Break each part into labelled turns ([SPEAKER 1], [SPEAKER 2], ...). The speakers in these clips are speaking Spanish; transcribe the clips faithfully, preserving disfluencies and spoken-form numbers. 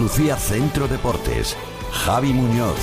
[SPEAKER 1] Andalucía Centro Deportes. Javi Muñoz.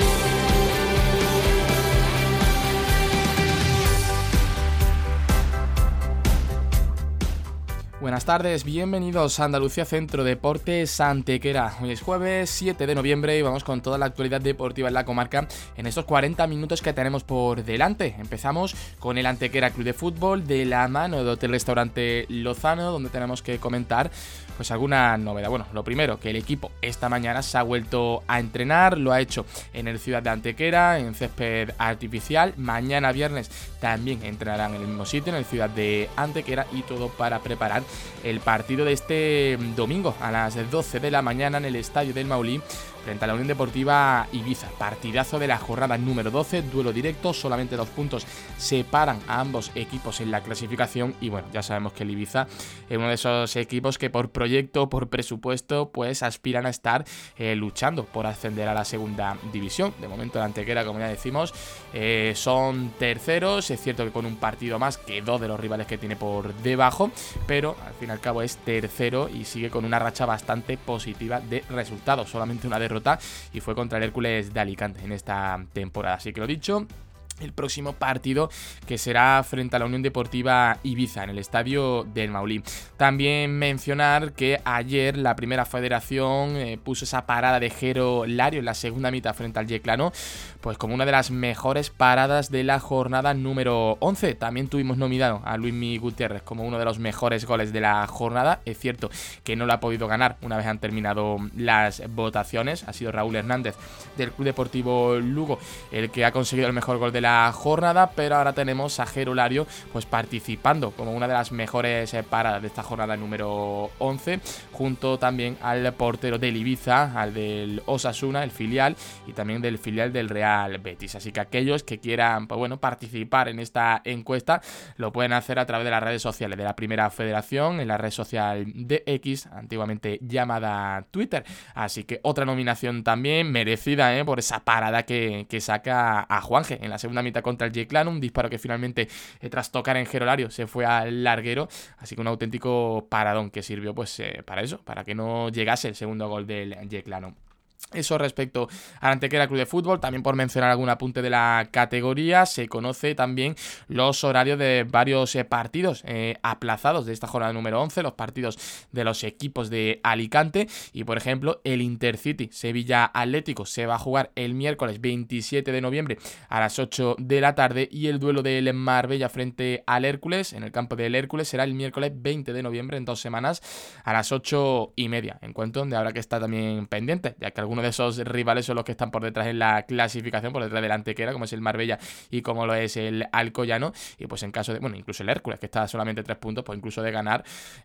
[SPEAKER 2] Buenas tardes, bienvenidos a Andalucía Centro Deportes Antequera. Hoy es jueves siete de noviembre y vamos con toda la actualidad deportiva en la comarca en estos cuarenta minutos que tenemos por delante. Empezamos con el Antequera Club de Fútbol de la mano de Hotel Restaurante Lozano, donde tenemos que comentar pues alguna novedad. Bueno, lo primero, que el equipo esta mañana se ha vuelto a entrenar, lo ha hecho en el Ciudad de Antequera, en césped artificial. Mañana viernes también entrenarán en el mismo sitio, en el Ciudad de Antequera, y todo para preparar el partido de este domingo a las doce de la mañana en el Estadio del Maulí frente a la Unión Deportiva Ibiza. Partidazo de la jornada número doce, duelo directo, solamente dos puntos separan a ambos equipos en la clasificación, y bueno, ya sabemos que el Ibiza es uno de esos equipos que por proyecto, por presupuesto, pues aspiran a estar eh, luchando por ascender a la segunda división. De momento la Antequera, como ya decimos, eh, son terceros, es cierto que con un partido más que dos de los rivales que tiene por debajo, pero al fin y al cabo es tercero y sigue con una racha bastante positiva de resultados, solamente una derrota y fue contra el Hércules de Alicante en esta temporada. Así que lo dicho, el próximo partido que será frente a la Unión Deportiva Ibiza en el Estadio del Maulí. También mencionar que ayer la Primera Federación eh, puso esa parada de Jero Lario en la segunda mitad frente al Yeclano pues como una de las mejores paradas de la jornada número once. También tuvimos nominado a Luismi Gutiérrez como uno de los mejores goles de la jornada. Es cierto que no lo ha podido ganar una vez han terminado las votaciones. Ha sido Raúl Hernández del Club Deportivo Lugo el que ha conseguido el mejor gol de la La jornada, pero ahora tenemos a Jero Lario pues participando como una de las mejores eh, paradas de esta jornada número once, junto también al portero del Ibiza, al del Osasuna, el filial, y también del filial del Real Betis. Así que aquellos que quieran pues bueno, participar en esta encuesta lo pueden hacer a través de las redes sociales de la Primera Federación, en la red social de X, antiguamente llamada Twitter. Así que otra nominación también merecida eh, por esa parada que, que saca a Juanje en la segunda mitad contra el Yeclano, un disparo que finalmente eh, tras tocar en Jero Lario se fue al larguero, así que un auténtico paradón que sirvió pues eh, para eso, para que no llegase el segundo gol del Yeclano. Eso respecto al Antequera Club de Fútbol. También por mencionar algún apunte de la categoría, se conoce también los horarios de varios eh, partidos eh, aplazados de esta jornada número once, los partidos de los equipos de Alicante, y por ejemplo el Intercity Sevilla Atlético se va a jugar el miércoles veintisiete de noviembre a las ocho de la tarde, y el duelo del Marbella frente al Hércules en el campo del Hércules será el miércoles veinte de noviembre, en dos semanas, a las ocho y media, encuentro donde habrá que estar también pendiente, ya que algunos de esos rivales son los que están por detrás en la clasificación, por detrás del Antequera, como es el Marbella y como lo es el Alcoyano, y pues en caso de, bueno, incluso el Hércules, que está solamente tres puntos, pues incluso de ganar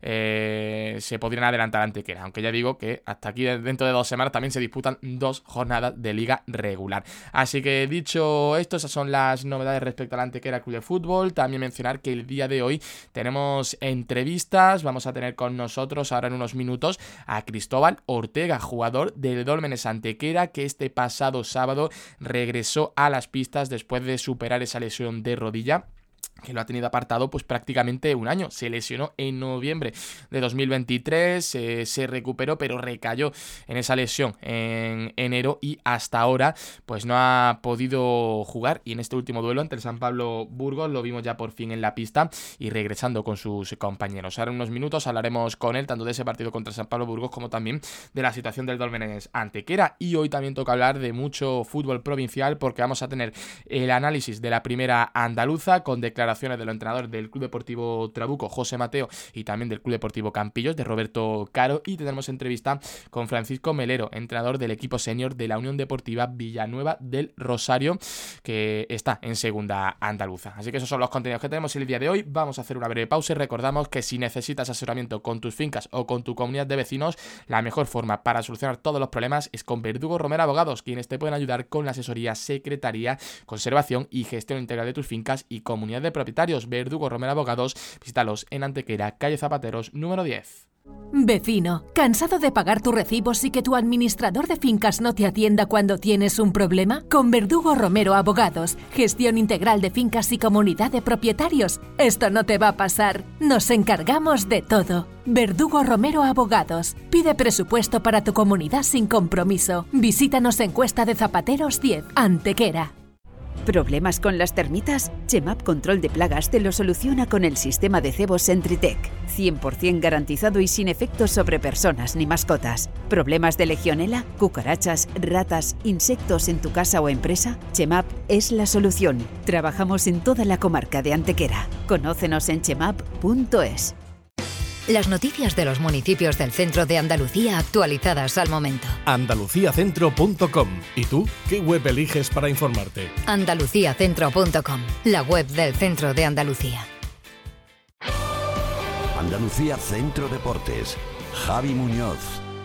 [SPEAKER 2] eh, se podrían adelantar a Antequera, aunque ya digo que hasta aquí dentro de dos semanas también se disputan dos jornadas de liga regular. Así que dicho esto, esas son las novedades respecto al Antequera Club de Fútbol. También mencionar que el día de hoy tenemos entrevistas, vamos a tener con nosotros ahora en unos minutos a Cristóbal Ortega, jugador del Dólmenes Antequera, que este pasado sábado regresó a las pistas después de superar esa lesión de rodilla que lo ha tenido apartado pues prácticamente un año. Se lesionó en noviembre de dos mil veintitrés, eh, se recuperó pero recayó en esa lesión en enero y hasta ahora pues no ha podido jugar, y en este último duelo ante el San Pablo Burgos lo vimos ya por fin en la pista y regresando con sus compañeros. Ahora en unos minutos hablaremos con él tanto de ese partido contra el San Pablo Burgos como también de la situación del Dólmenes Antequera, y hoy también toca hablar de mucho fútbol provincial porque vamos a tener el análisis de la primera andaluza con declaraciones de los entrenadores del Club Deportivo Trabuco, José Mateo, y también del Club Deportivo Campillos, de Roberto Caro, y tendremos entrevista con Francisco Melero, entrenador del equipo senior de la Unión Deportiva Villanueva del Rosario, que está en segunda andaluza. Así que esos son los contenidos que tenemos el día de hoy. Vamos a hacer una breve pausa y recordamos que si necesitas asesoramiento con tus fincas o con tu comunidad de vecinos, la mejor forma para solucionar todos los problemas es con Verdugo Romero Abogados, quienes te pueden ayudar con la asesoría, secretaría, conservación y gestión integral de tus fincas y comunidad de propietarios. Verdugo Romero Abogados, visítalos en Antequera, calle Zapateros, número diez.
[SPEAKER 3] Vecino, ¿cansado de pagar tus recibos y que tu administrador de fincas no te atienda cuando tienes un problema? Con Verdugo Romero Abogados, gestión integral de fincas y comunidad de propietarios. Esto no te va a pasar. Nos encargamos de todo. Verdugo Romero Abogados. Pide presupuesto para tu comunidad sin compromiso. Visítanos en Cuesta de Zapateros diez, Antequera.
[SPEAKER 4] ¿Problemas con las termitas? Chemap Control de Plagas te lo soluciona con el sistema de cebo Sentrytech. cien por ciento garantizado y sin efectos sobre personas ni mascotas. ¿Problemas de legionela, cucarachas, ratas, insectos en tu casa o empresa? Chemap es la solución. Trabajamos en toda la comarca de Antequera. Conócenos en chemap punto es.
[SPEAKER 5] Las noticias de los municipios del centro de Andalucía actualizadas al momento.
[SPEAKER 6] andalucía centro punto com. ¿Y tú? ¿Qué web eliges para informarte?
[SPEAKER 5] andalucía centro punto com, la web del centro de Andalucía.
[SPEAKER 1] Andalucía Centro Deportes. Javi Muñoz.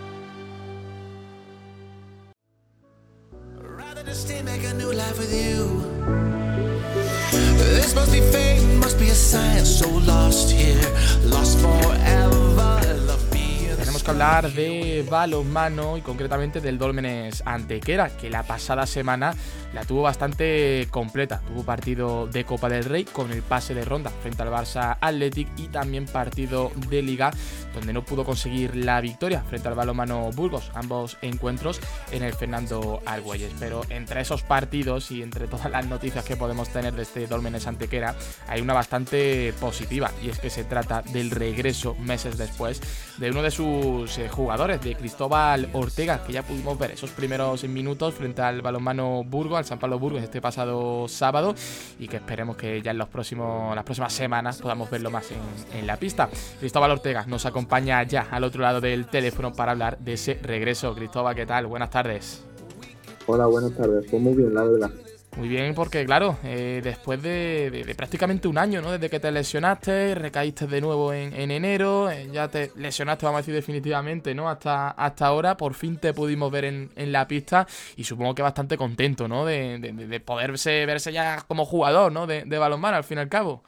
[SPEAKER 7] This must be fate, must be a sign. So lost here, lost forever. Love me.
[SPEAKER 2] Tenemos que hablar de balonmano y concretamente del Dólmenes Antequera, que la pasada semana la tuvo bastante completa. Tuvo partido de Copa del Rey con el pase de ronda frente al Barça Athletic y también partido de Liga donde no pudo conseguir la victoria frente al Balonmano Burgos, ambos encuentros en el Fernando Argüelles. Pero entre esos partidos y entre todas las noticias que podemos tener de este Dólmenes Antequera hay una bastante positiva, y es que se trata del regreso meses después de uno de sus eh, jugadores, de Cristóbal Ortega, que ya pudimos ver esos primeros minutos frente al Balonmano Burgos, al San Pablo Burgos, este pasado sábado, y que esperemos que ya en los próximos, las próximas semanas podamos verlo más en, en la pista. Cristóbal Ortega nos acompaña ya al otro lado del teléfono para hablar de ese regreso. Cristóbal, ¿qué tal? Buenas tardes.
[SPEAKER 8] Hola, buenas tardes. Pues muy bien, la verdad.
[SPEAKER 2] Muy bien, porque claro, eh, después de, de, de prácticamente un año, ¿no? Desde que te lesionaste, recaíste de nuevo en, en enero, eh, ya te lesionaste, vamos a decir definitivamente, ¿no? Hasta, hasta ahora, por fin te pudimos ver en, en la pista y supongo que bastante contento, ¿no? De, de, de poderse verse ya como jugador, ¿no? De, de balonmano, al fin y al cabo.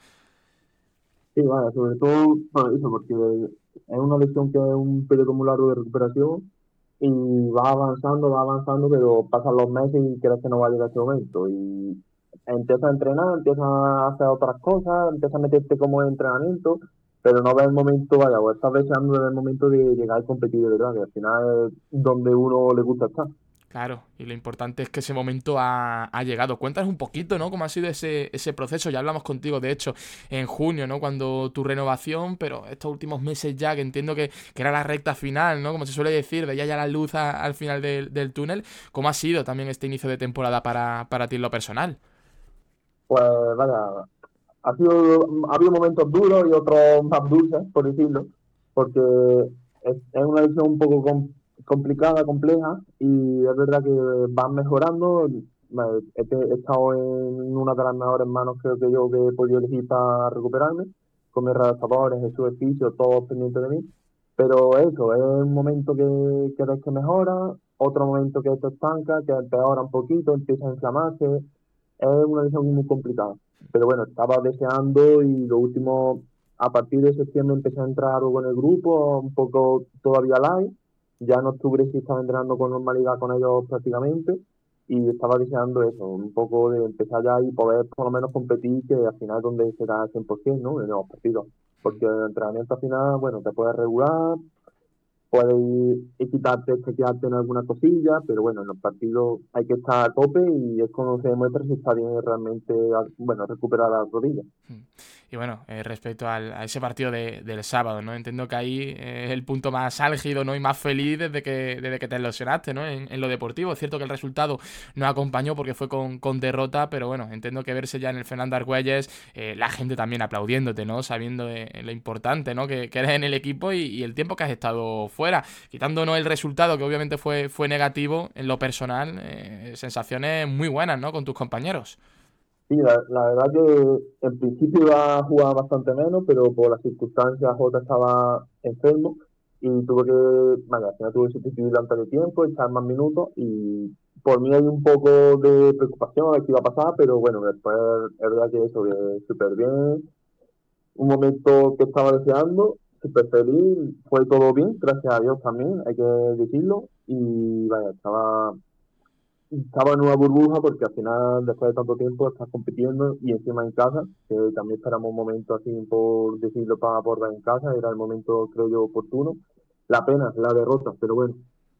[SPEAKER 8] Sí, vale, sobre todo por eso, porque es una lesión que es un periodo muy largo de recuperación y vas avanzando, vas avanzando, pero pasan los meses y crees que no va a llegar ese momento. Y empiezas a entrenar, empiezas a hacer otras cosas, empiezas a meterte como en entrenamiento, pero no ves el momento, vaya, o estás deseando ver el momento de llegar a competir de verdad, que al final es donde uno le gusta estar.
[SPEAKER 2] Claro, y lo importante es que ese momento ha, ha llegado. Cuéntanos un poquito, ¿no? Cómo ha sido ese, ese proceso. Ya hablamos contigo, de hecho, en junio, ¿no? Cuando tu renovación, pero estos últimos meses ya, que entiendo que, que era la recta final, ¿no? Como se suele decir, veía ya la luz a, al final del, del túnel. ¿Cómo ha sido también este inicio de temporada para, para ti en lo personal?
[SPEAKER 8] Pues, vaya, ha sido, ha habido momentos duros y otros más dulces, por decirlo, porque es, es una lesión un poco complicada, complicada, compleja, y es verdad que van mejorando. He, he estado en una de las mejores manos, creo que yo, que he podido elegir para recuperarme, con mis redactadores, Jesús Espicio, todos pendientes de mí, pero eso, es un momento que, que ves que mejora, otro momento que esto estanca, que empeora un poquito, empieza a inflamarse, es una decisión muy complicada, pero bueno, estaba deseando, y lo último, a partir de septiembre empecé a entrar con el grupo, un poco todavía live. Ya en octubre sí estaba entrenando con normalidad con ellos prácticamente, y estaba deseando eso, un poco de empezar ya y poder por lo menos competir, que al final es donde se da cien por ciento, ¿no? En los partidos. Porque el entrenamiento al final, bueno, te puedes regular, puedes ir, quitarte, chequearte en alguna cosilla, pero bueno, en los partidos hay que estar a tope, y es cuando se demuestra si está bien realmente, bueno, recuperar las rodillas.
[SPEAKER 2] Y bueno, eh, respecto al, a ese partido de, del sábado, ¿no? Entiendo que ahí eh, es el punto más álgido, ¿no? Y más feliz desde que, desde que te lesionaste, ¿no? En, en lo deportivo. Es cierto que el resultado no acompañó porque fue con, con derrota, pero bueno, entiendo que verse ya en el Fernando Argüelles, eh, la gente también aplaudiéndote, ¿no? Sabiendo de, lo importante, ¿no? Que, que eres en el equipo y, y el tiempo que has estado fuera. Quitándonos el resultado, que obviamente fue, fue negativo, en lo personal, eh, sensaciones muy buenas, ¿no? Con tus compañeros.
[SPEAKER 8] Sí, la, la verdad que en principio iba a jugar bastante menos, pero por las circunstancias Jota estaba enfermo y tuve que, vaya, al final tuve que sustituirlo antes de tiempo, echar más minutos, y por mí hay un poco de preocupación de qué iba a pasar, pero bueno, después es verdad que eso, que súper bien, un momento que estaba deseando, súper feliz, fue todo bien, gracias a Dios también, hay que decirlo, y vaya, estaba, estaba en una burbuja porque al final, después de tanto tiempo, estás compitiendo y encima en casa, que también esperamos un momento así, por decirlo, para abordar en casa, era el momento, creo yo, oportuno. La pena, la derrota, pero bueno.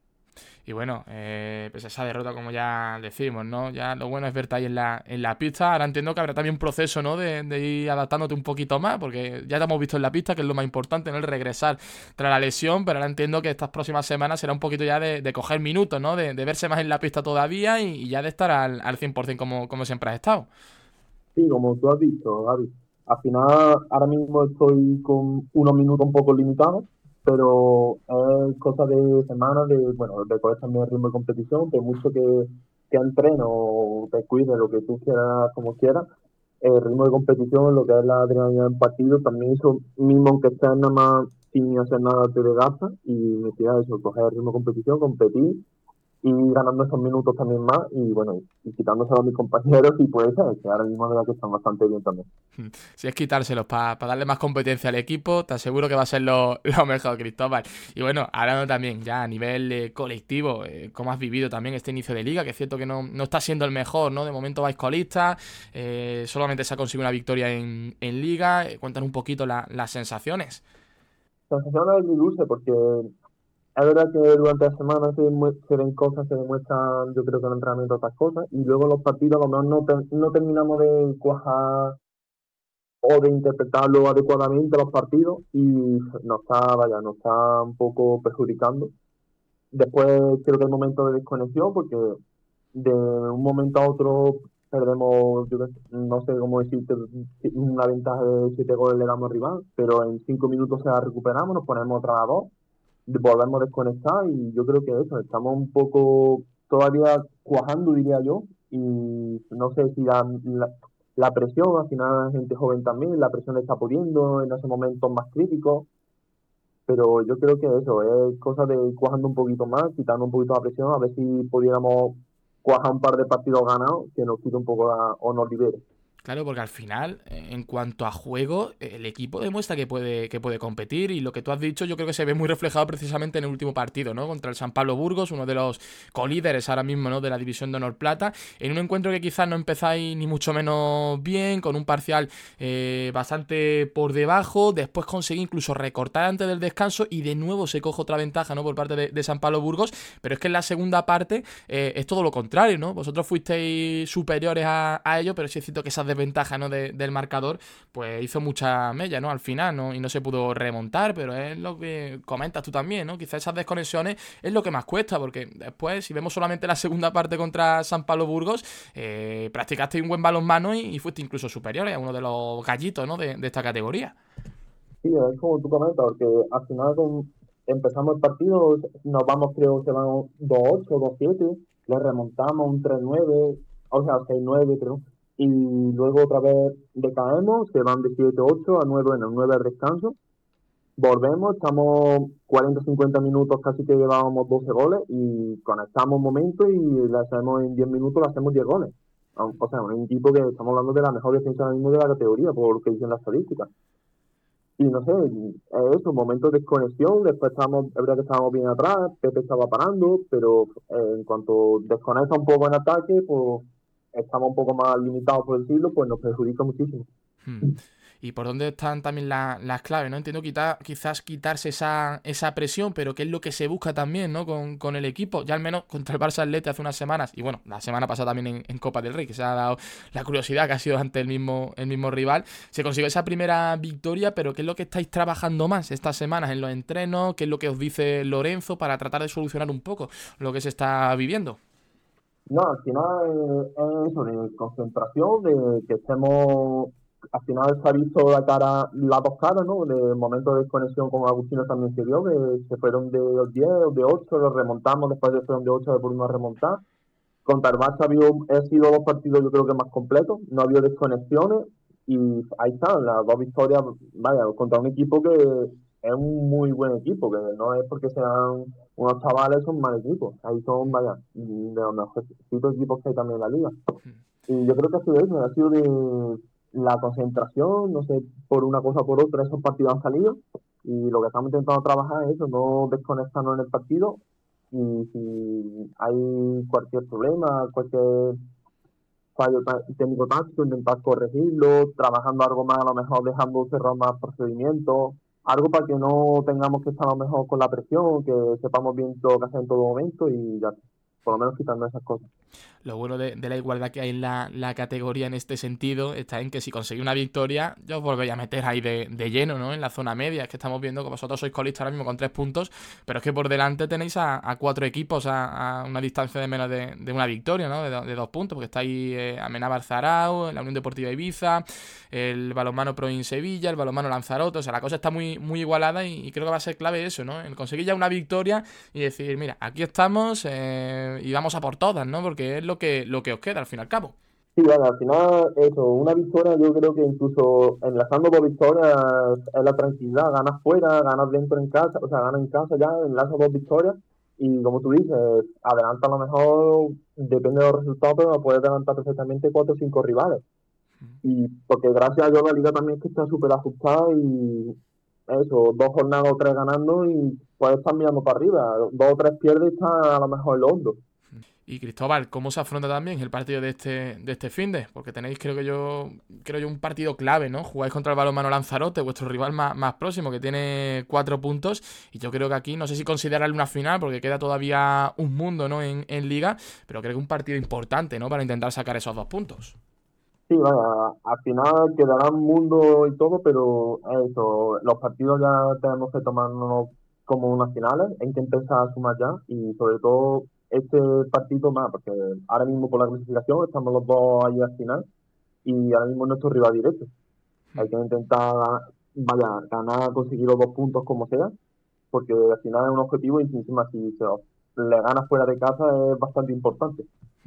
[SPEAKER 2] Y bueno, eh, pues esa derrota, como ya decimos, ¿no? Ya lo bueno es verte ahí en la, en la pista. Ahora entiendo que habrá también un proceso, ¿no? De, de ir adaptándote un poquito más, porque ya te hemos visto en la pista, que es lo más importante, ¿no? El regresar tras la lesión, pero ahora entiendo que estas próximas semanas será un poquito ya de, de coger minutos, ¿no? De, de verse más en la pista todavía y, y ya de estar al, al cien por ciento como, como siempre has estado.
[SPEAKER 8] Sí, como tú has dicho, Gaby. Al final, ahora mismo estoy con unos minutos un poco limitados, pero es cosa de semanas, de, bueno, de coger también el ritmo de competición, de mucho que, que entreno o te cuide lo que tú quieras, como quieras. El ritmo de competición, lo que es la adrenalina en partido, también eso mismo, aunque estés nada más sin hacer nada, te desgasta y me tira eso, coger el ritmo de competición, competir y ganando esos minutos también más y bueno, y quitándoselo a mis compañeros y pues que ahora mismo de verdad que están bastante bien también.
[SPEAKER 2] Si es quitárselos para pa darle más competencia al equipo, te aseguro que va a ser lo, lo mejor, Cristóbal. Y bueno, hablando también ya a nivel eh, colectivo, eh, cómo has vivido también este inicio de liga, que es cierto que no, no está siendo el mejor, ¿no? De momento vais colistas, eh, solamente se ha conseguido una victoria en, en liga. Eh, cuéntanos un poquito la, las sensaciones.
[SPEAKER 8] Sensaciones muy dulce porque es verdad que durante la semana se, demue- se ven cosas, se demuestran, yo creo que en el entrenamiento otras cosas, y luego los partidos a lo mejor no, te- no terminamos de cuajar o de interpretarlo adecuadamente los partidos y nos está, vaya, nos está un poco perjudicando. Después creo que el momento de desconexión, porque de un momento a otro perdemos, yo qué sé, no sé cómo decirte, una ventaja de siete goles le damos al rival, pero en cinco minutos se la recuperamos, nos ponemos otra a dos, volvemos a desconectar y yo creo que eso, estamos un poco todavía cuajando, diría yo, y no sé si la, la, la presión, al final la gente joven también, la presión le está pudiendo en esos momentos más críticos, pero yo creo que eso es cosa de ir cuajando un poquito más, quitando un poquito la presión, a ver si pudiéramos cuajar un par de partidos ganados que nos quite un poco la, o nos libere.
[SPEAKER 2] Claro, porque al final, eh, en cuanto a juego, eh, el equipo demuestra que puede, que puede competir y lo que tú has dicho yo creo que se ve muy reflejado precisamente en el último partido, ¿no? Contra el San Pablo Burgos, uno de los colíderes ahora mismo, ¿no? De la División de Honor Plata, en un encuentro que quizás no empezáis ni mucho menos bien, con un parcial eh, bastante por debajo, después conseguí incluso recortar antes del descanso y de nuevo se coge otra ventaja, ¿no? Por parte de, de San Pablo Burgos, pero es que en la segunda parte eh, es todo lo contrario, ¿no? Vosotros fuisteis superiores a, a ellos, pero sí es cierto que esas desventaja, ¿no? de, del marcador, pues hizo mucha mella, ¿no? Al final, ¿no? Y no se pudo remontar, pero es lo que comentas tú también, ¿no? Quizás esas desconexiones es lo que más cuesta, porque después, si vemos solamente la segunda parte contra San Pablo Burgos, eh, practicaste un buen balonmano y, y fuiste incluso superior a uno de los gallitos, ¿no? De, de esta categoría.
[SPEAKER 8] Sí, es como tú comentas, porque al final con, empezamos el partido, nos vamos, creo que van dos ocho, dos siete, le remontamos un tres nueve, o sea, seis nueve, creo, y luego otra vez decaemos, se van de siete ocho a nueve, bueno, nueve al descanso, volvemos, estamos cuarenta cincuenta minutos, casi que llevábamos doce goles, y conectamos un momento y le hacemos en diez minutos, le hacemos diez goles. O sea, un equipo que estamos hablando de la mejor defensa ahora mismo de la categoría, por lo que dicen las estadísticas. Y no sé, es eso, momentos de desconexión, después estábamos, es verdad que estábamos bien atrás, Pepe estaba parando, pero eh, en cuanto desconecta un poco en ataque, pues estamos un poco más limitados, por decirlo, pues nos perjudica muchísimo.
[SPEAKER 2] Hmm. ¿Y por dónde están también la, las claves, ¿no? Entiendo quita, quizás quitarse esa, esa presión, pero ¿qué es lo que se busca también, ¿no? Con, con el equipo, ya al menos contra el Barça Athletic hace unas semanas, y bueno, la semana pasada también en, en Copa del Rey, que se ha dado la curiosidad que ha sido ante el mismo, el mismo rival, se consiguió esa primera victoria, pero ¿qué es lo que estáis trabajando más estas semanas en los entrenos? ¿Qué es lo que os dice Lorenzo para tratar de solucionar un poco lo que se está viviendo?
[SPEAKER 8] No, al final es eso, de concentración, de que estemos, al final se ha visto la cara, las dos caras, ¿no? De momentos de desconexión como Agustino también se vio, que se fueron de diez o de ocho, los remontamos, después de fueron de ocho, después volvimos a remontar. Contra el Barça ha ha sido dos partidos yo creo que más completos, no ha habido desconexiones y ahí están las dos victorias, vaya, contra un equipo que es un muy buen equipo, que no es porque sean unos chavales, son mal equipos, ahí son, vaya, de los mejores equipos que hay también en la liga. Y yo creo que ha sido eso, ha sido de la concentración, no sé, por una cosa o por otra esos partidos han salido Y lo que estamos intentando trabajar es eso, no desconectarnos en el partido, y si hay cualquier problema, cualquier fallo técnico táctico, intentar corregirlo, trabajando algo más, a lo mejor dejando cerrar más procedimientos, algo para que no tengamos que estar a lo mejor con la presión, que sepamos bien todo lo que hacer en todo momento y ya, por lo menos quitando esas cosas.
[SPEAKER 2] Lo bueno de, de la igualdad que hay en la, la categoría en este sentido está en que si conseguís una victoria, ya os volvéis a meter ahí de, de lleno, ¿no? En la zona media. Es que estamos viendo que vosotros sois colistas ahora mismo con tres puntos, pero es que por delante tenéis a, a cuatro equipos a, a una distancia de menos de, de una victoria, ¿no? De, de dos puntos, porque está ahí eh, Amenábar Zarauz, la Unión Deportiva Ibiza, el balonmano Proin Sevilla, el balonmano Lanzarote. O sea, la cosa está muy, muy igualada y, y creo que va a ser clave eso, ¿no? El conseguir ya una victoria y decir, mira, aquí estamos eh, y vamos a por todas, ¿no? Porque es lo que, lo que os queda al fin y al cabo.
[SPEAKER 8] Sí, bueno, al final, eso, una victoria, yo creo que incluso enlazando dos victorias es la tranquilidad, ganas fuera, ganas dentro en casa, o sea, ganas en casa ya, enlazas dos victorias y como tú dices, adelanta a lo mejor, depende de los resultados, pero puedes adelantar perfectamente cuatro o cinco rivales. Y porque gracias a Dios la liga también es que está súper ajustada y eso, dos jornadas o tres ganando y puedes estar mirando para arriba, dos o tres pierdes y estás a lo mejor en lo hondo.
[SPEAKER 2] Y Cristóbal, ¿cómo se afronta también el partido de este de este finde? Porque tenéis, creo que yo, creo yo un partido clave, ¿no? Jugáis contra el balonmano Lanzarote, vuestro rival más, más próximo, que tiene cuatro puntos. Y yo creo que aquí, no sé si considerarle una final, porque queda todavía un mundo, ¿no? En, en Liga, pero creo que es un partido importante, ¿no? Para intentar sacar esos dos puntos.
[SPEAKER 8] Sí, vaya, al final quedará un mundo y todo, pero eso, los partidos ya tenemos que tomarnos como unas finales, hay que empezar a sumar ya y sobre todo este partido más, porque ahora mismo por la clasificación estamos los dos ahí al final y ahora mismo es nuestro rival directo. Hay que intentar, vaya, ganar, conseguir los dos puntos como sea, porque al final es un objetivo y encima si se le gana fuera de casa es bastante importante.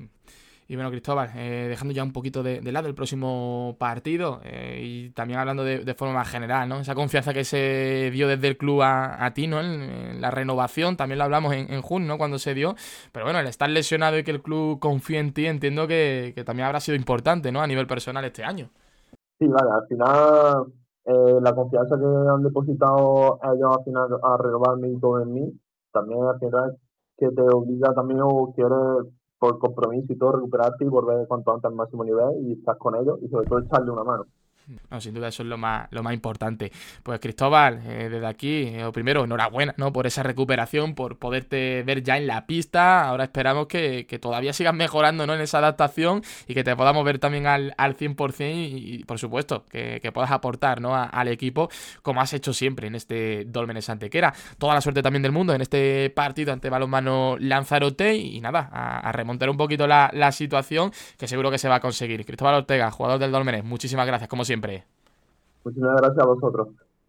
[SPEAKER 2] Y bueno, Cristóbal, eh, dejando ya un poquito de, de lado el próximo partido eh, y también hablando de, de forma más general, ¿no? Esa confianza que se dio desde el club a, a ti, ¿no? En, en la renovación, también lo hablamos en, en junio, ¿no? Cuando se dio, pero bueno, el estar lesionado y que el club confíe en ti, entiendo que, que también habrá sido importante, ¿no? A nivel personal este año.
[SPEAKER 8] Sí, vale, al final eh, la confianza que han depositado ellos al final a renovarme y todo en mí, también al final que te obliga también o quieres por compromiso y todo recuperarte y volver cuanto antes al máximo nivel y estar con ellos y sobre todo echarle una mano.
[SPEAKER 2] No, sin duda eso es lo más, lo más importante. Pues Cristóbal, eh, desde aquí, eh, primero, enhorabuena, ¿no? Por esa recuperación, por poderte ver ya en la pista. Ahora esperamos que, que todavía sigas mejorando, ¿no? En esa adaptación y que te podamos ver también al, al cien por ciento y, y por supuesto, que, que puedas aportar, ¿no? A, al equipo como has hecho siempre en este Dólmenes Antequera. Toda la suerte también del mundo en este partido ante balonmano Lanzarote y, y nada, a, a remontar un poquito la, la situación que seguro que se va a conseguir. Cristóbal Ortega, jugador del Dólmenes, muchísimas gracias, como siempre. Siempre.
[SPEAKER 8] Muchísimas gracias a vosotros.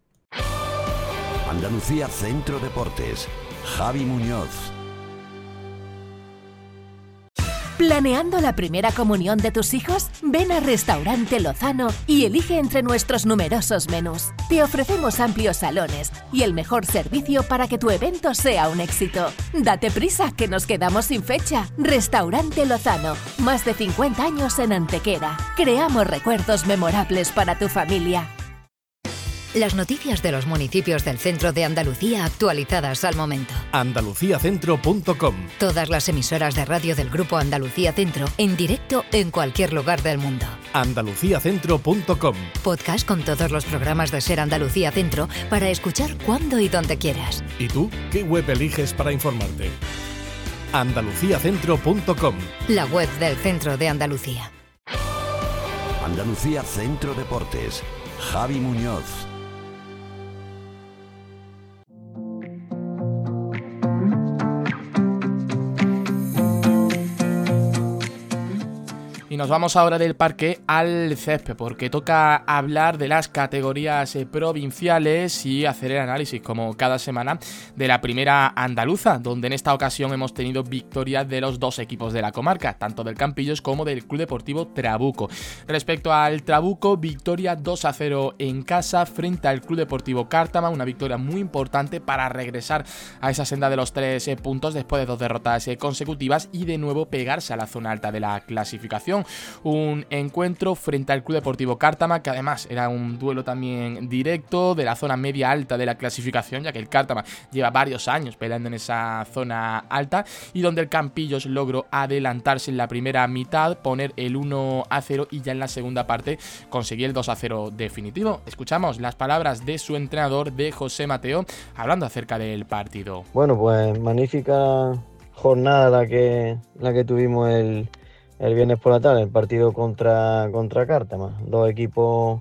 [SPEAKER 1] Andalucía Centro Deportes. Javi Muñoz.
[SPEAKER 3] ¿Planeando la primera comunión de tus hijos? Ven a Restaurante Lozano y elige entre nuestros numerosos menús. Te ofrecemos amplios salones y el mejor servicio para que tu evento sea un éxito. Date prisa, que nos quedamos sin fecha. Restaurante Lozano, más de cincuenta años en Antequera. Creamos recuerdos memorables para tu familia.
[SPEAKER 5] Las noticias de los municipios del centro de Andalucía actualizadas al momento.
[SPEAKER 6] andalucía centro punto com.
[SPEAKER 5] Todas las emisoras de radio del Grupo Andalucía Centro en directo en cualquier lugar del mundo.
[SPEAKER 6] andalucía centro punto com.
[SPEAKER 5] Podcast con todos los programas de Ser Andalucía Centro para escuchar cuando y donde quieras.
[SPEAKER 6] ¿Y tú qué web eliges para informarte? andalucía centro punto com.
[SPEAKER 5] La web del Centro de Andalucía.
[SPEAKER 1] Andalucía Centro Deportes. Javi Muñoz.
[SPEAKER 2] Y nos vamos ahora del parque al césped, porque toca hablar de las categorías provinciales y hacer el análisis, como cada semana, de la primera andaluza, donde en esta ocasión hemos tenido victorias de los dos equipos de la comarca, tanto del Campillos como del Club Deportivo Trabuco. Respecto al Trabuco, victoria dos a cero en casa frente al Club Deportivo Cártama, una victoria muy importante para regresar a esa senda de los tres puntos después de dos derrotas consecutivas y de nuevo pegarse a la zona alta de la clasificación. un encuentro frente al Club Deportivo Cártama, que además era un duelo también directo de la zona media alta de la clasificación, ya que el Cártama lleva varios años peleando en esa zona alta, y donde el Campillos logró adelantarse en la primera mitad, poner el uno a cero y ya en la segunda parte conseguir el dos a cero definitivo. Escuchamos las palabras de su entrenador, de José Mateo, hablando acerca del partido.
[SPEAKER 9] Bueno, pues magnífica jornada la que, la que tuvimos el, el viernes por la tarde, el partido contra, contra Cártama. Dos equipos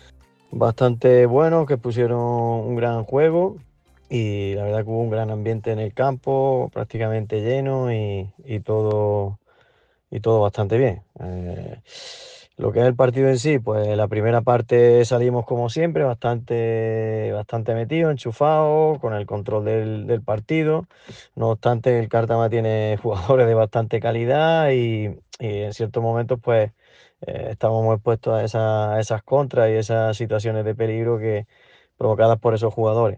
[SPEAKER 9] bastante buenos que pusieron un gran juego y la verdad que hubo un gran ambiente en el campo, prácticamente lleno y, y, todo, y todo bastante bien. Eh, Lo que es el partido en sí, pues la primera parte salimos como siempre, bastante, bastante metidos, enchufados, con el control del, del partido. No obstante, el Cártama tiene jugadores de bastante calidad y, y en ciertos momentos pues eh, estábamos expuestos a, esa, a esas contras y esas situaciones de peligro que, provocadas por esos jugadores.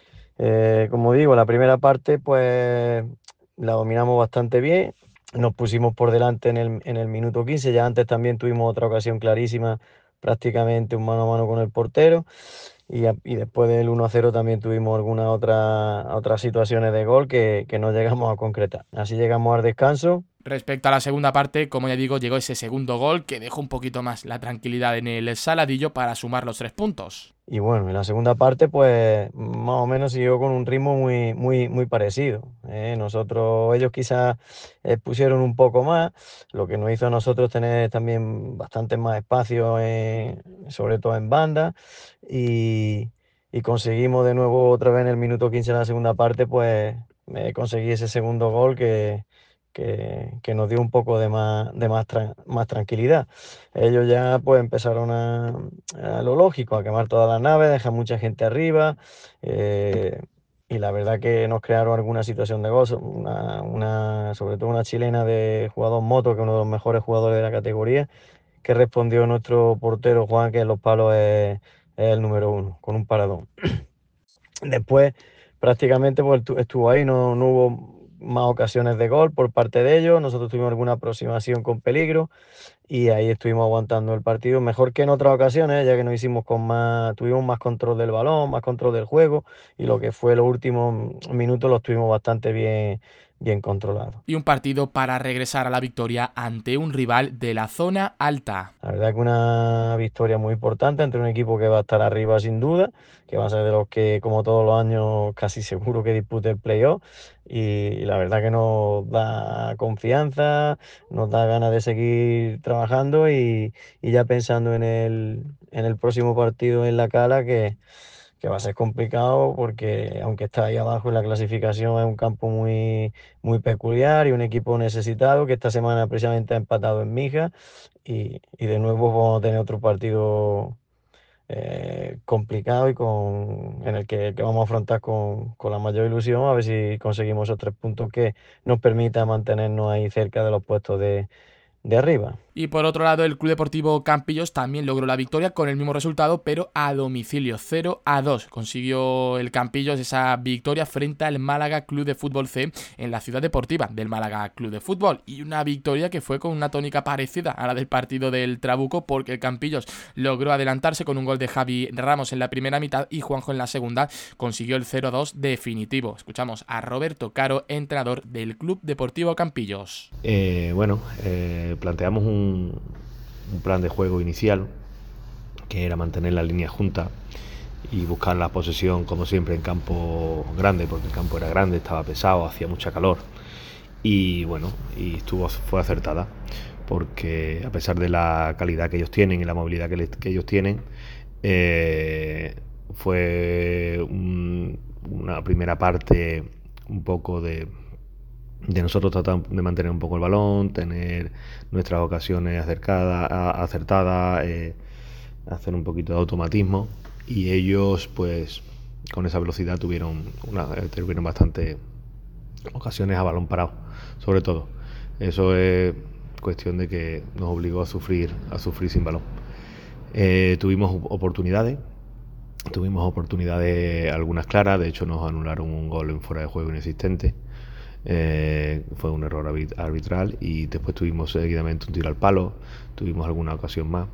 [SPEAKER 9] Eh, como digo, la primera parte pues la dominamos bastante bien. Nos pusimos por delante en el, en el minuto quince, ya antes también tuvimos otra ocasión clarísima, prácticamente un mano a mano con el portero, y, y después del uno a cero también tuvimos algunas otra, otras situaciones de gol que, que no llegamos a concretar. Así llegamos al descanso.
[SPEAKER 2] Respecto a la segunda parte, como ya digo, llegó ese segundo gol que dejó un poquito más la tranquilidad en el Saladillo para sumar los tres puntos.
[SPEAKER 9] Y bueno, en la segunda parte pues más o menos siguió con un ritmo muy, muy, muy parecido. ¿eh? Nosotros, ellos quizás eh, pusieron un poco más, lo que nos hizo a nosotros tener también bastante más espacio, en, sobre todo en banda, y, y conseguimos de nuevo otra vez en el minuto quince de la segunda parte, pues eh, conseguí ese segundo gol que... Que, que nos dio un poco de más, de más, tra- más tranquilidad. Ellos ya pues empezaron a, a lo lógico, a quemar todas las naves, dejar mucha gente arriba, eh, y la verdad que nos crearon alguna situación de gozo, una, una, sobre todo una chilena de jugador Moto, que es uno de los mejores jugadores de la categoría, que respondió nuestro portero Juan, que en los palos es, es el número uno, con un paradón. Después prácticamente pues, estuvo ahí, no, no hubo más ocasiones de gol por parte de ellos. Nosotros tuvimos alguna aproximación con peligro y ahí estuvimos aguantando el partido mejor que en otras ocasiones, ya que nos hicimos con más, tuvimos más control del balón, más control del juego, y lo que fue los últimos minutos los tuvimos bastante bien, bien controlados.
[SPEAKER 2] Y un partido para regresar a la victoria ante un rival de la zona alta.
[SPEAKER 9] La verdad que una victoria muy importante entre un equipo que va a estar arriba sin duda, que va a ser de los que, como todos los años, casi seguro que dispute el playoff, y la verdad que nos da confianza, nos da ganas de seguir trabajando y, y ya pensando en el, en el próximo partido en La Cala, que que va a ser complicado porque aunque está ahí abajo en la clasificación es un campo muy, muy peculiar y un equipo necesitado que esta semana precisamente ha empatado en Mija y, y de nuevo vamos a tener otro partido eh, complicado y con, en el que, que vamos a afrontar con, con la mayor ilusión, a ver si conseguimos esos tres puntos que nos permitan mantenernos ahí cerca de los puestos de, de arriba.
[SPEAKER 2] Y por otro lado, el Club Deportivo Campillos también logró la victoria con el mismo resultado, pero a domicilio, cero a dos. Consiguió el Campillos esa victoria frente al Málaga Club de Fútbol C en la ciudad deportiva del Málaga Club de Fútbol. Y una victoria que fue con una tónica parecida a la del partido del Trabuco, porque el Campillos logró adelantarse con un gol de Javi Ramos en la primera mitad y Juanjo en la segunda consiguió el cero a dos definitivo. Escuchamos a Roberto Caro, entrenador del Club Deportivo Campillos.
[SPEAKER 10] Eh, bueno, eh, planteamos un un plan de juego inicial que era mantener la línea junta y buscar la posesión como siempre en campo grande, porque el campo era grande, estaba pesado, hacía mucha calor y bueno, y estuvo fue acertada porque a pesar de la calidad que ellos tienen y la movilidad que, les, que ellos tienen, eh, fue un, una primera parte un poco de de nosotros tratar de mantener un poco el balón, tener nuestras ocasiones acercadas, acertadas, eh, hacer un poquito de automatismo, y ellos pues con esa velocidad tuvieron una, tuvieron bastante ocasiones a balón parado, sobre todo. Eso es cuestión de que nos obligó a sufrir, a sufrir sin balón. Eh, tuvimos oportunidades, tuvimos oportunidades algunas claras, de hecho nos anularon un gol en fuera de juego inexistente. Eh, fue un error arbitral y después tuvimos seguidamente un tiro al palo, tuvimos alguna ocasión más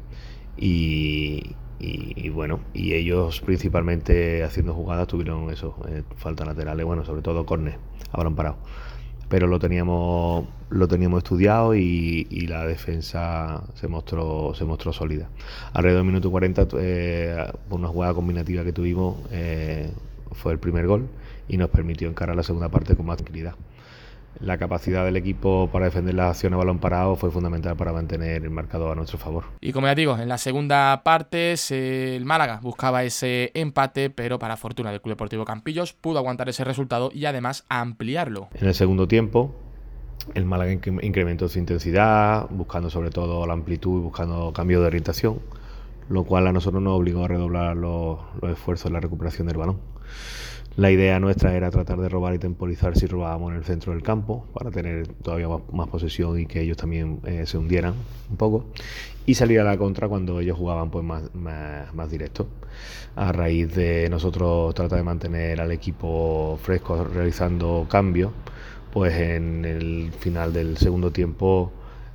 [SPEAKER 10] y, y, y bueno, y ellos principalmente haciendo jugadas tuvieron eso, eh, faltas laterales, bueno, sobre todo córner, a balón parado, pero lo teníamos lo teníamos estudiado y, y la defensa se mostró se mostró sólida. Alrededor del minuto cuarenta, eh, por una jugada combinativa que tuvimos, eh, fue el primer gol y nos permitió encarar la segunda parte con más tranquilidad. La capacidad del equipo para defender las acciones a balón parado fue fundamental para mantener el marcador a nuestro favor.
[SPEAKER 2] Y como ya digo, en la segunda parte el Málaga buscaba ese empate, pero para fortuna del Club Deportivo Campillos pudo aguantar ese resultado y además ampliarlo.
[SPEAKER 10] En el segundo tiempo el Málaga incrementó su intensidad, buscando sobre todo la amplitud y buscando cambio de orientación, lo cual a nosotros nos obligó a redoblar los, los esfuerzos en la recuperación del balón. La idea nuestra era tratar de robar y temporizar si robábamos en el centro del campo para tener todavía más, más posesión y que ellos también eh, se hundieran un poco y salir a la contra cuando ellos jugaban pues más, más, más directo. A raíz de nosotros tratar de mantener al equipo fresco realizando cambios, pues en el final del segundo tiempo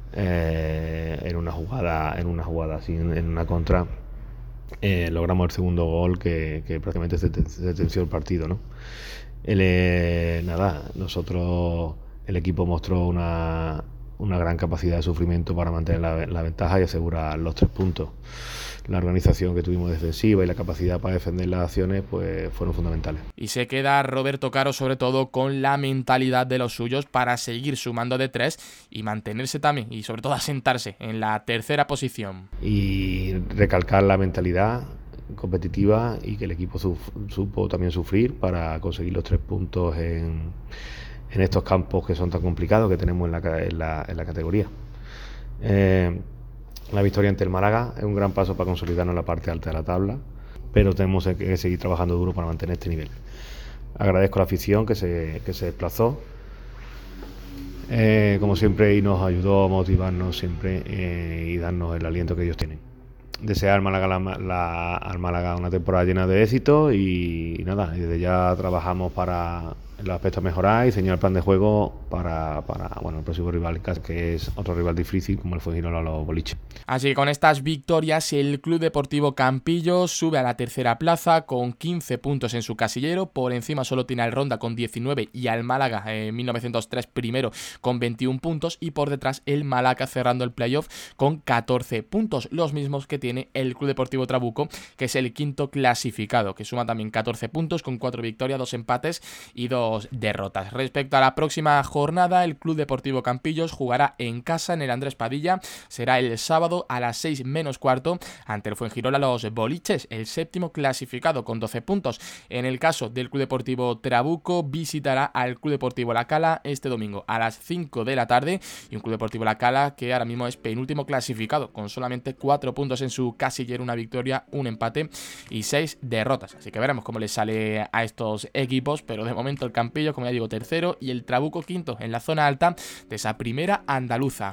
[SPEAKER 10] eh, en una jugada en una jugada así, en, en una contra, Eh, logramos el segundo gol que, que prácticamente se, se tensió el partido, ¿no? El, eh, nada, nosotros, el equipo mostró una, una gran capacidad de sufrimiento para mantener la, la ventaja y asegurar los tres puntos. La organización que tuvimos defensiva y la capacidad para defender las acciones pues fueron fundamentales.
[SPEAKER 2] Y se queda Roberto Caro sobre todo con la mentalidad de los suyos para seguir sumando de tres y mantenerse también y sobre todo asentarse en la tercera posición.
[SPEAKER 10] Y recalcar la mentalidad competitiva y que el equipo supo también sufrir para conseguir los tres puntos en, en estos campos que son tan complicados que tenemos en la, en la, en la categoría. Eh, La victoria ante el Málaga es un gran paso para consolidarnos en la parte alta de la tabla, pero tenemos que seguir trabajando duro para mantener este nivel. Agradezco a la afición que se, que se desplazó, eh, como siempre, y nos ayudó a motivarnos siempre eh, y darnos el aliento que ellos tienen. Desear al Málaga, la, la, al Málaga una temporada llena de éxito y, y nada, desde ya trabajamos para los aspectos a mejorar y diseñar el plan de juego para, para bueno, el próximo rival, que es otro rival difícil como el Fuengirola o los Boliche.
[SPEAKER 2] Así que con estas victorias el Club Deportivo Campillos sube a la tercera plaza con quince puntos en su casillero. Por encima solo tiene al Ronda con diecinueve y al Málaga en mil novecientos tres primero con veintiún puntos, y por detrás el Málaga cerrando el playoff con catorce puntos, los mismos que tiene el Club Deportivo Trabuco, que es el quinto clasificado, que suma también catorce puntos con cuatro victorias, dos empates y dos derrotas. Respecto a la próxima jornada, el Club Deportivo Campillos jugará en casa en el Andrés Padilla. Será el sábado a las seis menos cuarto ante el Fuengirola Los Boliches, el séptimo clasificado con doce puntos. En el caso del Club Deportivo Trabuco, visitará al Club Deportivo La Cala este domingo a las cinco de la tarde, y un Club Deportivo La Cala que ahora mismo es penúltimo clasificado con solamente cuatro puntos en su casillero, una victoria, un empate y seis derrotas. Así que veremos cómo les sale a estos equipos, pero de momento el Campillo, como ya digo, tercero y el Trabuco quinto en la zona alta de esa primera andaluza.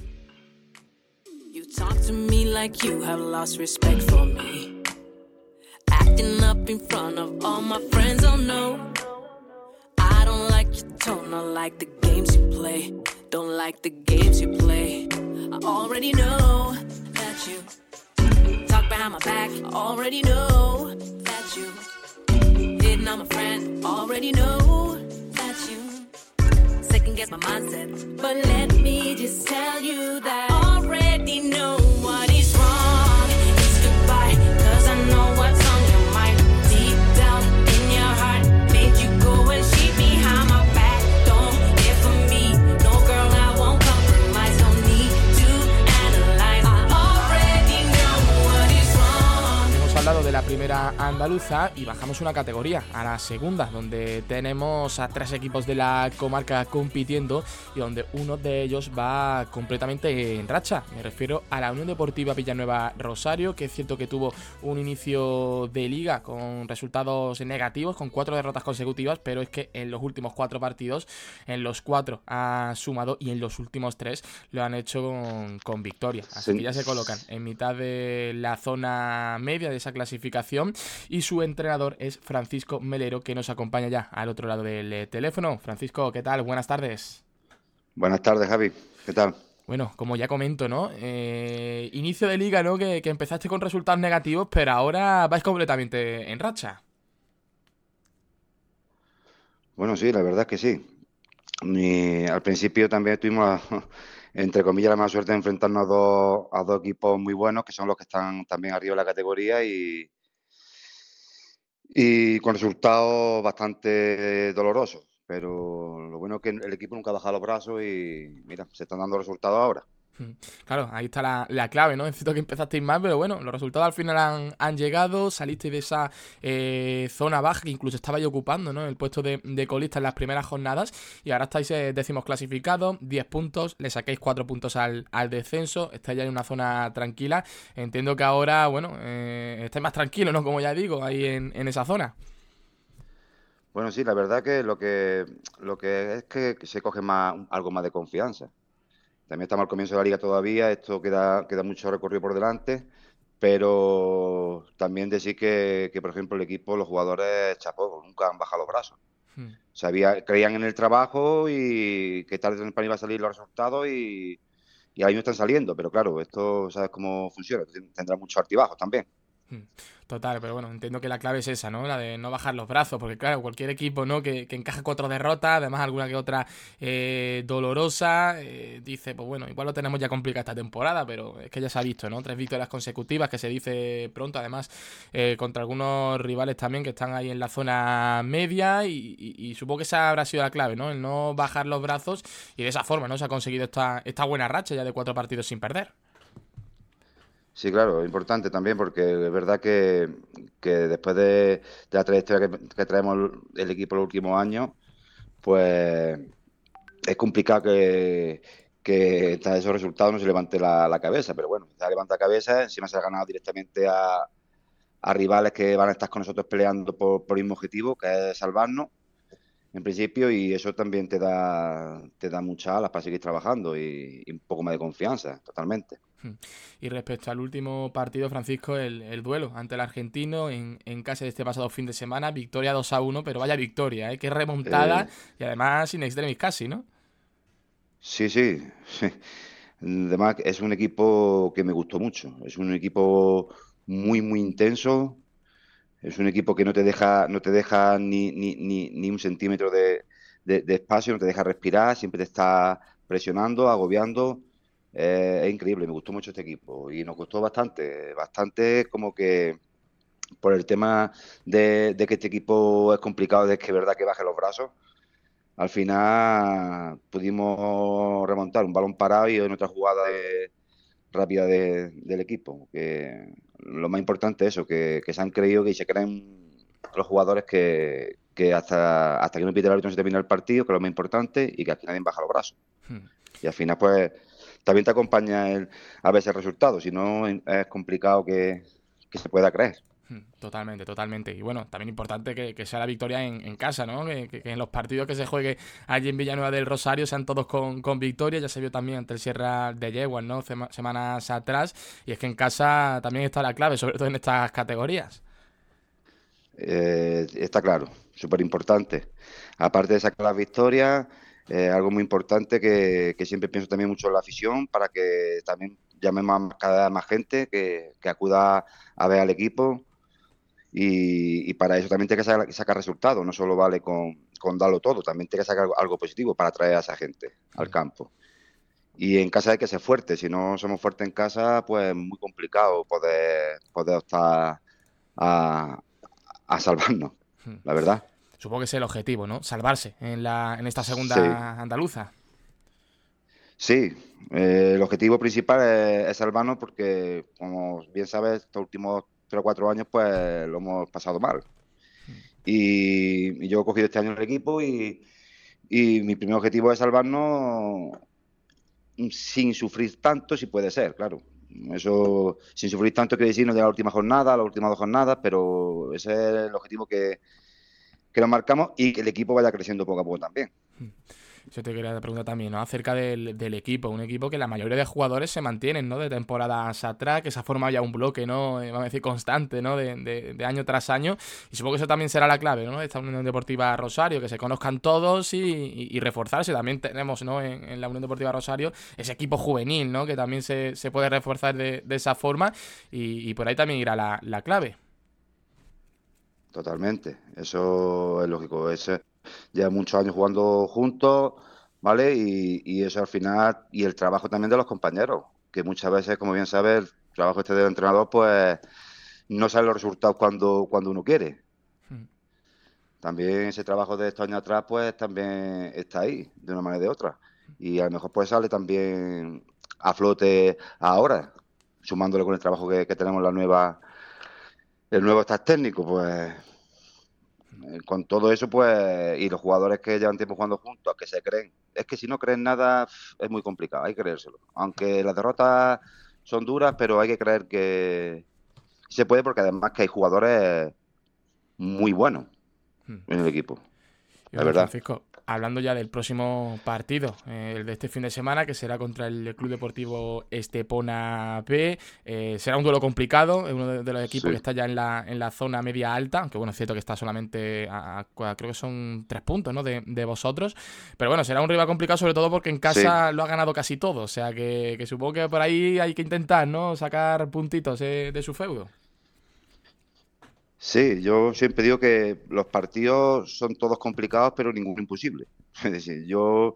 [SPEAKER 11] You talk to me like you have lost respect for me, acting up in front of all my friends. Oh no, I don't like your tone, don't like the games you play, don't like the games you play. I already know that you talk behind my back, I already know that you hitting on my friend, already know that you second guess my mindset, but let me just tell you that I already know what is wrong. It's goodbye, cause I know what's on your mind. Deep down in your heart, made you go and cheat behind my back. Don't care for me, no girl, I won't compromise. Don't need to analyze, I already know what is wrong.
[SPEAKER 2] Hemos hablado de la primera andaluza y bajamos una categoría a la segunda, donde tenemos a tres equipos de la comarca compitiendo y donde uno de ellos va completamente en racha. Me refiero a la Unión Deportiva Villanueva Rosario, que es cierto que tuvo un inicio de liga con resultados negativos, con cuatro derrotas consecutivas, pero es que en los últimos cuatro partidos, en los cuatro ha sumado y en los últimos tres lo han hecho con, con victoria. Así que ya se colocan en mitad de la zona media de esa clasificación clasificación, y su entrenador es Francisco Melero, que nos acompaña ya al otro lado del eh, teléfono. Francisco, ¿qué tal? Buenas tardes.
[SPEAKER 12] Buenas tardes, Javi. ¿Qué tal?
[SPEAKER 2] Bueno, como ya comento, ¿no? Eh, inicio de liga, ¿no? Que, que empezaste con resultados negativos, pero ahora vais completamente en racha.
[SPEAKER 12] Bueno, sí, la verdad es que sí. Y al principio también tuvimos, entre comillas, la mala suerte de enfrentarnos a dos, a dos equipos muy buenos, que son los que están también arriba de la categoría, y, y con resultados bastante dolorosos. Pero lo bueno es que el equipo nunca ha bajado los brazos y, mira, se están dando resultados ahora.
[SPEAKER 2] Claro, ahí está la, la clave, ¿no? Es cierto que empezasteis mal, pero bueno, los resultados al final han, han llegado, salisteis de esa eh, zona baja que incluso estabais ocupando, ¿no? El puesto de, de colista en las primeras jornadas, y ahora estáis eh, décimos clasificados, diez puntos, le saquéis cuatro puntos al, al descenso, estáis ya en una zona tranquila. Entiendo que ahora, bueno, eh, estáis más tranquilos, ¿no? Como ya digo, ahí en, en esa zona.
[SPEAKER 12] Bueno, sí, la verdad que lo que lo que es que se coge más algo más de confianza. También estamos al comienzo de la liga todavía, esto queda queda mucho recorrido por delante, pero también decir que, que por ejemplo, el equipo, los jugadores, chapó, nunca han bajado los brazos.
[SPEAKER 2] Hmm.
[SPEAKER 12] Sabía, creían en el trabajo y que tarde o temprano iban a salir los resultados y, y ahí no están saliendo, pero claro, esto sabes cómo funciona, tendrá muchos altibajos también.
[SPEAKER 2] Total, pero bueno, entiendo que la clave es esa, ¿no? La de no bajar los brazos, porque claro, cualquier equipo, ¿no? Que, que encaje cuatro derrotas, además alguna que otra eh, dolorosa, eh, dice, pues bueno, igual lo tenemos ya complicado esta temporada, pero es que ya se ha visto, ¿no? Tres victorias consecutivas, que se dice pronto, además, eh, contra algunos rivales también que están ahí en la zona media, y, y, y supongo que esa habrá sido la clave, ¿no? El no bajar los brazos, y de esa forma, ¿no? Se ha conseguido esta, esta buena racha ya de cuatro partidos sin perder.
[SPEAKER 12] Sí, claro, es importante también porque es verdad que, que después de, de la trayectoria que, que traemos el equipo los últimos años, pues es complicado que, que tras esos resultados no se levante la, la cabeza, pero bueno, se levanta la cabeza, encima se ha ganado directamente a, a rivales que van a estar con nosotros peleando por, por el mismo objetivo, que es salvarnos, en principio, y eso también te da, te da muchas alas para seguir trabajando y, y un poco más de confianza, totalmente.
[SPEAKER 2] Y respecto al último partido, Francisco, el, el duelo ante el argentino en, en casa de este pasado fin de semana, victoria dos a uno, pero vaya victoria, ¿eh? Qué remontada, eh... y además sin extremis casi, ¿no?
[SPEAKER 12] Sí, sí, sí. Además es un equipo que me gustó mucho, es un equipo muy, muy intenso, es un equipo que no te deja, no te deja ni, ni, ni, ni un centímetro de, de, de espacio, no te deja respirar, siempre te está presionando, agobiando. Eh, es increíble, me gustó mucho este equipo y nos gustó bastante, bastante como que por el tema de, de que este equipo es complicado, de que es verdad que baje los brazos, al final pudimos remontar un balón parado y en otra jugada de, rápida de, del equipo, que lo más importante es eso, que, que se han creído que se creen los jugadores que, que hasta, hasta que no pite el árbitro no se termina el partido, que es lo más importante, y que aquí nadie baja los brazos. Hmm. Y al final pues también te acompaña el, a veces el resultado, si no es complicado que, que se pueda creer.
[SPEAKER 2] Totalmente, totalmente. Y bueno, también importante que, que sea la victoria en, en casa, ¿no? Que, que, que en los partidos que se juegue allí en Villanueva del Rosario sean todos con, con victoria. Ya se vio también ante el Sierra de Yeguas, ¿no? Sema, semanas atrás. Y es que en casa también está la clave, sobre todo en estas categorías.
[SPEAKER 12] Eh, está claro, súper importante. Aparte de sacar las victorias, Eh, algo muy importante que, que siempre pienso también mucho en la afición, para que también llamemos a cada vez más gente que, que acuda a ver al equipo, y, y para eso también tiene que sacar, sacar resultados, no solo vale con, con darlo todo, también tiene que sacar algo, algo positivo para atraer a esa gente al campo. Y en casa hay que ser fuerte, si no somos fuertes en casa, pues es muy complicado poder, poder optar a, a salvarnos, la verdad.
[SPEAKER 2] Supongo que es el objetivo, ¿no? Salvarse en la en esta segunda
[SPEAKER 12] sí.
[SPEAKER 2] andaluza.
[SPEAKER 12] Sí, eh, el objetivo principal es, es salvarnos porque, como bien sabes, estos últimos tres o cuatro años pues lo hemos pasado mal. Mm. Y, y yo he cogido este año el equipo y, y mi primer objetivo es salvarnos sin sufrir tanto, si puede ser, claro. Eso, sin sufrir tanto quiere decir no llegar a la última jornada, a las últimas dos jornadas, pero ese es el objetivo que que nos marcamos y que el equipo vaya creciendo poco a poco también.
[SPEAKER 2] Yo te quería preguntar también, ¿no? Acerca del, del equipo, un equipo que la mayoría de jugadores se mantienen, ¿no? De temporadas atrás, que se ha formado ya un bloque, ¿no? Eh, vamos a decir, constante, ¿no? De, de, de año tras año. Y supongo que eso también será la clave, ¿no? Esta Unión Deportiva Rosario, que se conozcan todos y, y, y reforzarse. También tenemos, ¿no? En, en la Unión Deportiva Rosario ese equipo juvenil, ¿no? Que también se, se puede reforzar de, de esa forma y, y por ahí también irá la, la clave.
[SPEAKER 12] Totalmente, eso es lógico. Es, lleva muchos años jugando juntos, ¿vale? Y, y eso al final, y el trabajo también de los compañeros, que muchas veces, como bien sabes, el trabajo este del entrenador, pues no salen los resultados cuando, cuando uno quiere. Hmm. También ese trabajo de estos años atrás, pues también está ahí, de una manera o de otra. Y a lo mejor pues sale también a flote ahora, sumándole con el trabajo que, que tenemos la nueva, el nuevo staff técnico, pues con todo eso, pues, y los jugadores que llevan tiempo jugando juntos, que se creen, es que si no creen nada es muy complicado, hay que creérselo. Aunque las derrotas son duras, pero hay que creer que se puede, porque además que hay jugadores muy buenos hmm. en el equipo.
[SPEAKER 2] Y bueno, verdad. Francisco, hablando ya del próximo partido, eh, el de este fin de semana, que será contra el Club Deportivo Estepona B, eh, será un duelo complicado, es uno de, de los equipos sí. que está ya en la, en la zona media alta, aunque bueno, es cierto que está solamente a, a, creo que son tres puntos, ¿no? de, de vosotros, pero bueno, será un rival complicado, sobre todo porque en casa sí. lo ha ganado casi todo, o sea que, que supongo que por ahí hay que intentar, ¿no? Sacar puntitos eh, de su feudo.
[SPEAKER 12] Sí, yo siempre digo que los partidos son todos complicados, pero ninguno imposible. Es decir, yo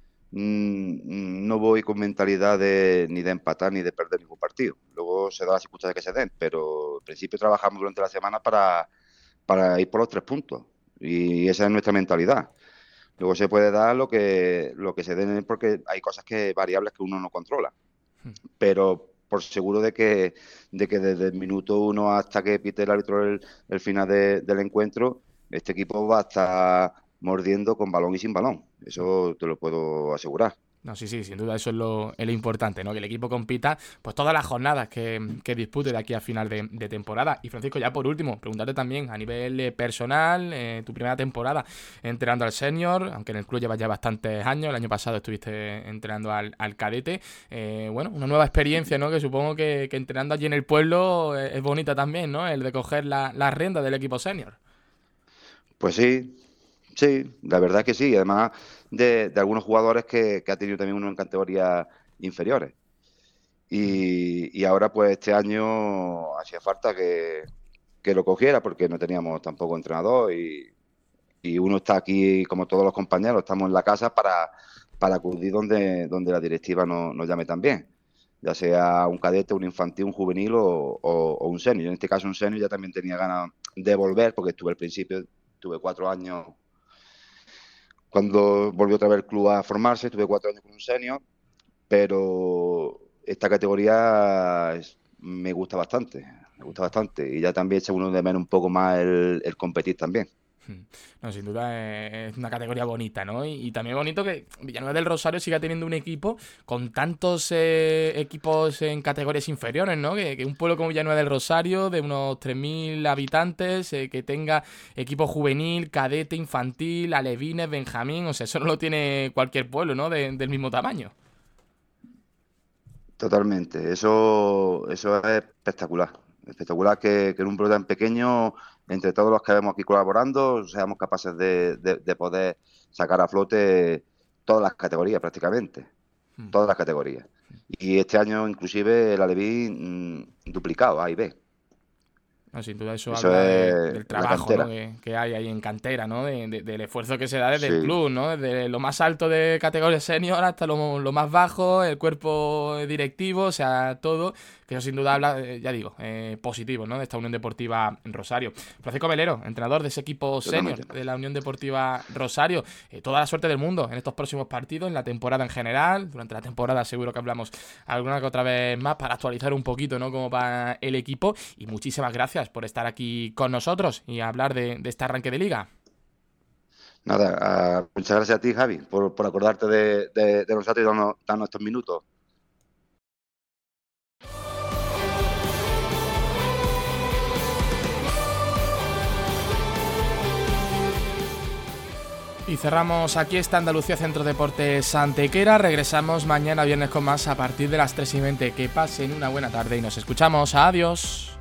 [SPEAKER 12] mmm, no voy con mentalidad de, ni de empatar ni de perder ningún partido. Luego se da las circunstancias que se den, pero en principio trabajamos durante la semana para, para ir por los tres puntos. Y esa es nuestra mentalidad. Luego se puede dar lo que, lo que se den, porque hay cosas que variables que uno no controla. Pero por seguro de que de que desde el minuto uno hasta que pite el árbitro el, el final de, del encuentro, este equipo va a estar mordiendo con balón y sin balón. Eso te lo puedo asegurar.
[SPEAKER 2] No, sí, sí, sin duda eso es lo, es lo importante, ¿no? Que el equipo compita pues todas las jornadas que, que dispute de aquí a final de, de temporada. Y Francisco, ya por último, preguntarte también a nivel personal, eh, tu primera temporada entrenando al senior, aunque en el club llevas ya bastantes años, el año pasado estuviste entrenando al, al cadete. Eh, bueno, una nueva experiencia, ¿no? Que supongo que, que entrenando allí en el pueblo es, es bonita también, ¿no? El de coger la, la rienda del equipo senior.
[SPEAKER 12] Pues sí. Sí, la verdad es que sí, además de, de algunos jugadores que, que ha tenido también uno en categorías inferiores. Y, y ahora pues este año hacía falta que, que lo cogiera, porque no teníamos tampoco entrenador y, y uno está aquí, como todos los compañeros, estamos en la casa para, para acudir donde, donde la directiva nos, nos llame también, ya sea un cadete, un infantil, un juvenil o, o, o un senior. En este caso un senior ya también tenía ganas de volver, porque estuve al principio, tuve cuatro años. Cuando volvió otra vez el club a formarse, tuve cuatro años con un senior, pero esta categoría es, me gusta bastante, me gusta bastante. Y ya también echa uno de menos un poco más el, el competir también.
[SPEAKER 2] No, sin duda es una categoría bonita, ¿no? Y, y también bonito que Villanueva del Rosario siga teniendo un equipo con tantos eh, equipos en categorías inferiores, ¿no? Que, que un pueblo como Villanueva del Rosario, de unos tres mil habitantes, eh, que tenga equipo juvenil, cadete, infantil, alevines, benjamín, o sea, eso no lo tiene cualquier pueblo, ¿no? De, del mismo tamaño.
[SPEAKER 12] Totalmente, eso, eso es espectacular. Espectacular que, que en un pueblo tan pequeño, entre todos los que vemos aquí colaborando, seamos capaces de, de, de poder sacar a flote todas las categorías prácticamente, mm. todas las categorías. Y este año inclusive el Alevín mmm, duplicado, A y B.
[SPEAKER 2] No, sin duda eso, eso habla de, del trabajo, ¿no? que, que hay ahí en cantera, ¿no? De, de, del esfuerzo que se da desde sí. el club, ¿no? Desde lo más alto de categoría senior hasta lo, lo más bajo, el cuerpo directivo, o sea, todo, que eso sin duda habla, eh, ya digo, eh, positivo, ¿no? De esta Unión Deportiva Rosario. Francisco Melero, entrenador de ese equipo senior de la Unión Deportiva Rosario, eh, toda la suerte del mundo en estos próximos partidos, en la temporada en general. Durante la temporada seguro que hablamos alguna que otra vez más para actualizar un poquito, ¿no? Como para el equipo. Y muchísimas gracias por estar aquí con nosotros y hablar de, de este arranque de liga.
[SPEAKER 12] Nada, uh, muchas gracias a ti, Javi, por, por acordarte de, de, de nosotros y darnos, darnos estos minutos.
[SPEAKER 2] Y cerramos aquí esta Andalucía Centro Deportes Antequera. Regresamos mañana viernes con más a partir de las tres y veinte. Que pasen una buena tarde y nos escuchamos. Adiós.